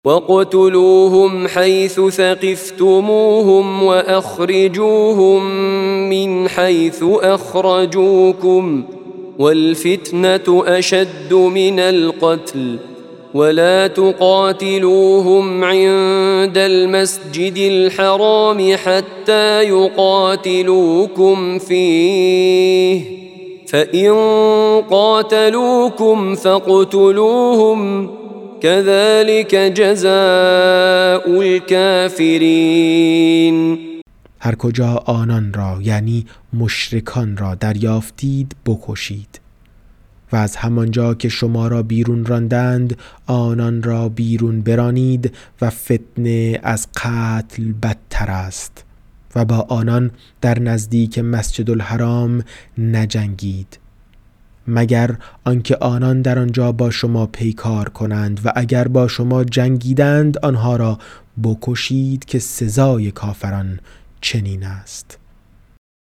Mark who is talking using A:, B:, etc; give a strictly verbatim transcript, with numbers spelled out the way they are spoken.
A: واقتلوهم حيث ثقفتموهم وأخرجوهم من حيث أخرجوكم والفتنة أشد من القتل ولا تقاتلوهم عند المسجد الحرام حتى يقاتلوكم فيه فإن قاتلوكم فاقتلوهم كذلك جزاء الكافرین.
B: هر کجا آنان را یعنی مشرکان را دریافتید بکشید و از همانجا که شما را بیرون راندند آنان را بیرون برانید و فتنه از قتل بدتر است و با آنان در نزدیک مسجد الحرام نجنگید مگر آنکه آنان در آنجا با شما پیکار کنند و اگر با شما جنگیدند آنها را بکشید که سزای کافران چنین است.